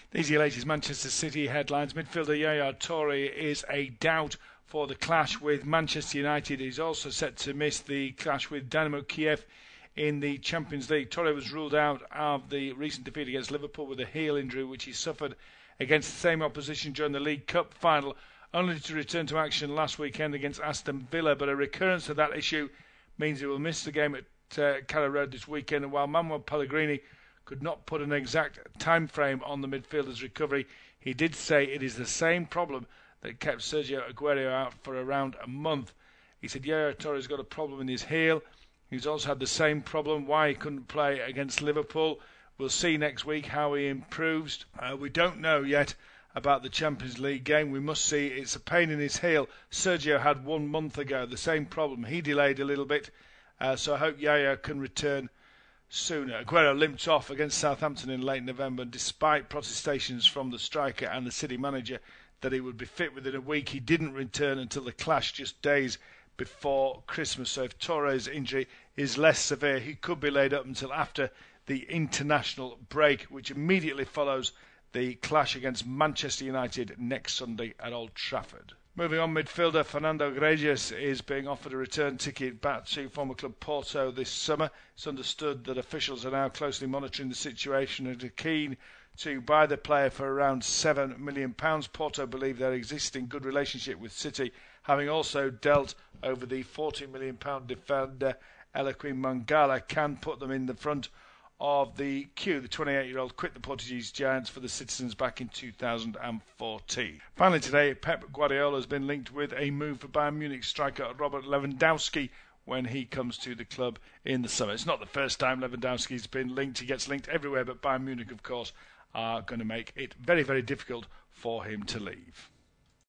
These are your latest Manchester City headlines. Midfielder Yaya Toure is a doubt for the clash with Manchester United. He's also set to miss the clash with Dynamo Kiev in the Champions League. Toure was ruled out of the recent defeat against Liverpool with a heel injury which he suffered against the same opposition during the League Cup final, only to return to action last weekend against Aston Villa. But a recurrence of that issue means he will miss the game at Carrow Road this weekend. And while Manuel Pellegrini could not put an exact time frame on the midfielder's recovery, he did say it is the same problem that kept Sergio Aguero out for around a month. He said Yaya Toure's got a problem in his heel. He's also had the same problem, why he couldn't play against Liverpool. We'll see next week how he improves. We don't know yet about the Champions League game. We must see. It's a pain in his heel. Sergio had 1 month ago the same problem. He delayed a little bit, so I hope Yaya can return sooner. Aguero limped off against Southampton in late November, and despite protestations from the striker and the City manager that he would be fit within a week, he didn't return until the clash just days before Christmas. So if Toure's injury is less severe, he could be laid up until after the international break, which immediately follows the clash against Manchester United next Sunday at Old Trafford. Moving on, midfielder Fernando Grealish is being offered a return ticket back to former club Porto this summer. It's understood that officials are now closely monitoring the situation and are keen to buy the player for around £7 million. Porto believe their existing good relationship with City, having also dealt over the £40 million defender Joaquim Mangala, can put them in the front of the queue. The 28-year-old quit the Portuguese Giants for the Citizens back in 2014. Finally today, Pep Guardiola has been linked with a move for Bayern Munich striker Robert Lewandowski when he comes to the club in the summer. It's not the first time Lewandowski's been linked. He gets linked everywhere, but Bayern Munich, of course, are going to make it very, very difficult for him to leave.